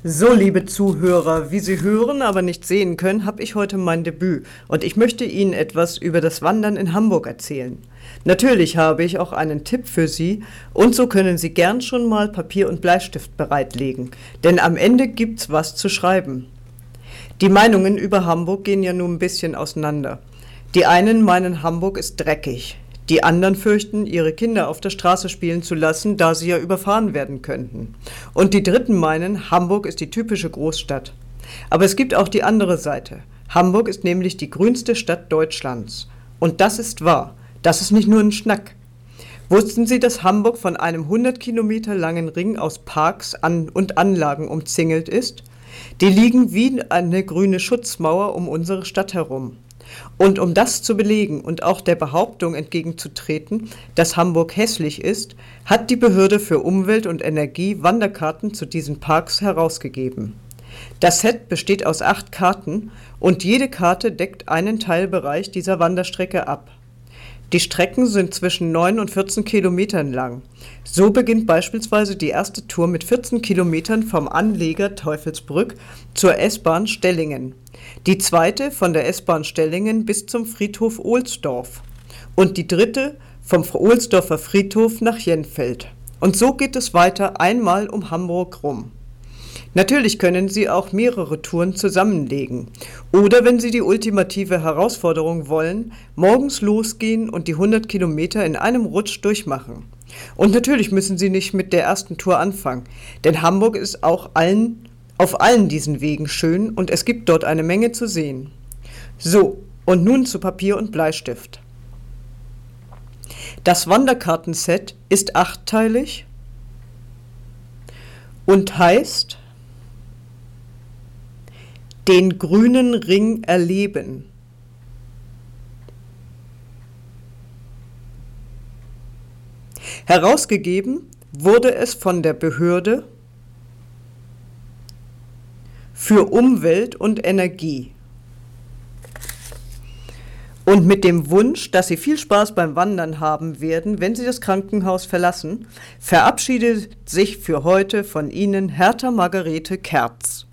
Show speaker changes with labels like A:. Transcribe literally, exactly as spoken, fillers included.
A: So, liebe Zuhörer, wie Sie hören, aber nicht sehen können, habe ich heute mein Debüt und ich möchte Ihnen etwas über das Wandern in Hamburg erzählen. Natürlich habe ich auch einen Tipp für Sie und so können Sie gern schon mal Papier und Bleistift bereitlegen, denn am Ende gibt's was zu schreiben. Die Meinungen über Hamburg gehen ja nun ein bisschen auseinander. Die einen meinen, Hamburg ist dreckig. Die anderen fürchten, ihre Kinder auf der Straße spielen zu lassen, da sie ja überfahren werden könnten. Und die Dritten meinen, Hamburg ist die typische Großstadt. Aber es gibt auch die andere Seite. Hamburg ist nämlich die grünste Stadt Deutschlands. Und das ist wahr. Das ist nicht nur ein Schnack. Wussten Sie, dass Hamburg von einem hundert Kilometer langen Ring aus Parks an und Anlagen umzingelt ist? Die liegen wie eine grüne Schutzmauer um unsere Stadt herum. Und um das zu belegen und auch der Behauptung entgegenzutreten, dass Hamburg hässlich ist, hat die Behörde für Umwelt und Energie Wanderkarten zu diesen Parks herausgegeben. Das Set besteht aus acht Karten und jede Karte deckt einen Teilbereich dieser Wanderstrecke ab. Die Strecken sind zwischen neun und vierzehn Kilometern lang. So beginnt beispielsweise die erste Tour mit vierzehn Kilometern vom Anleger Teufelsbrück zur S-Bahn Stellingen. Die zweite von der S-Bahn Stellingen bis zum Friedhof Ohlsdorf und die dritte vom Ohlsdorfer Friedhof nach Jenfeld. Und so geht es weiter einmal um Hamburg rum. Natürlich können Sie auch mehrere Touren zusammenlegen oder, wenn Sie die ultimative Herausforderung wollen, morgens losgehen und die hundert Kilometer in einem Rutsch durchmachen. Und natürlich müssen Sie nicht mit der ersten Tour anfangen, denn Hamburg ist auch allen, auf allen diesen Wegen schön und es gibt dort eine Menge zu sehen. So, und nun zu Papier und Bleistift. Das Wanderkartenset ist achtteilig und heißt Den grünen Ring erleben. Herausgegeben wurde es von der Behörde für Umwelt und Energie. Und mit dem Wunsch, dass Sie viel Spaß beim Wandern haben werden, wenn Sie das Krankenhaus verlassen, verabschiedet sich für heute von Ihnen Hertha Margarete Kerz.